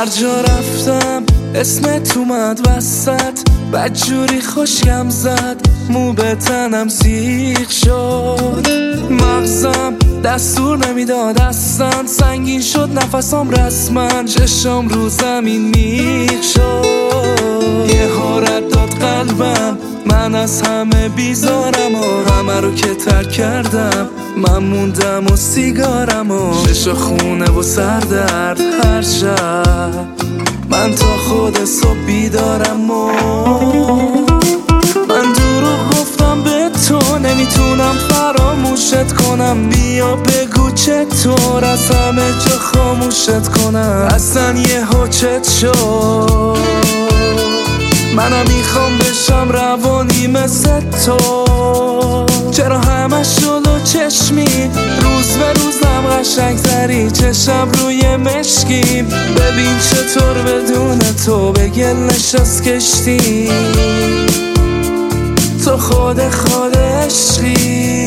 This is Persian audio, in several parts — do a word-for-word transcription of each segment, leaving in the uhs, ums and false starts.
هر جا رفتم اسمت اومد وسط، بدجوری خوشگم زد، مو به تنم سیخ شد. مغزم دستور نمیداد اصلا، سنگین شد نفسام رسما، چشام رو زمین میخ شد. یه حارت داد قلبم، من از همه بیزارم و همه رو که ترک کردم، من موندم و سیگارم و شش خونه و سردرد هر شب، من تا خود صبح بیدارم و من دروغ گفتم به تو، نمیتونم فراموشت کنم، بیا بگو چطور از همه جا خاموشت کنم. اصلا یه حچت شد، منم میخوام بشم روانی مثل تو، چرا همه شلو چشمی، روز به روزم قشنگ تری، چشم روی مشکیم، ببین چطور بدون تو به گل نشست کشتی، تو خود خود عشقی.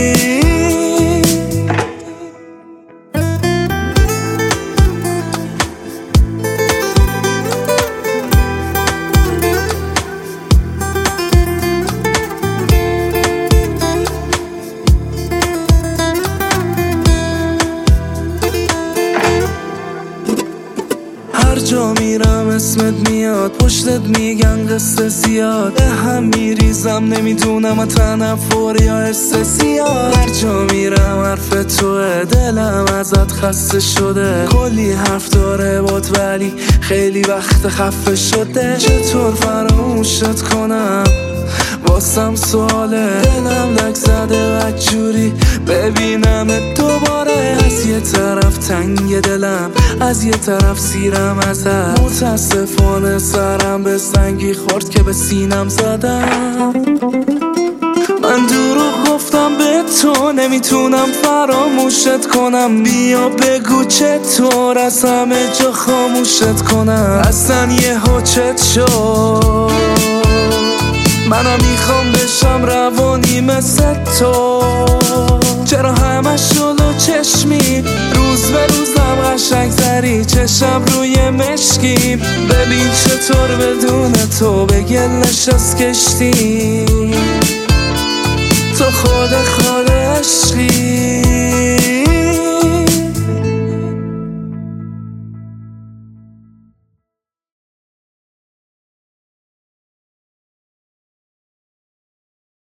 هر جا میرم اسمت میاد، پشتت میگن قصه زیاد، به هم میریزم نمیدونم تنفر یا حس زیاد. هر جا میرم حرف توه، دلم ازت خسته شده، کلی حرف داره بات ولی خیلی وقت خفه شده، چطور فراموشت کنم واسم سواله، دلم لک زده بدجوری ببینم دوباره، از یه طرف تنگ دلم، از یه طرف سیرم ازت، متاسفانه سرم به سنگی خورد که به سینم زدم. من دروغ گفتم به تو، نمیتونم فراموشت کنم، بیا بگو چطور از همه جا خاموشت کنم. اصلا یه حچت شد، منم میخوام بشم روانی مثل تو، چرا همه شلو چشمی، روز به روزم قشنگ تری، چشم روی مشکیم، ببین چطور بدون تو به گل نشست کشتی، تو خود خود عشقی.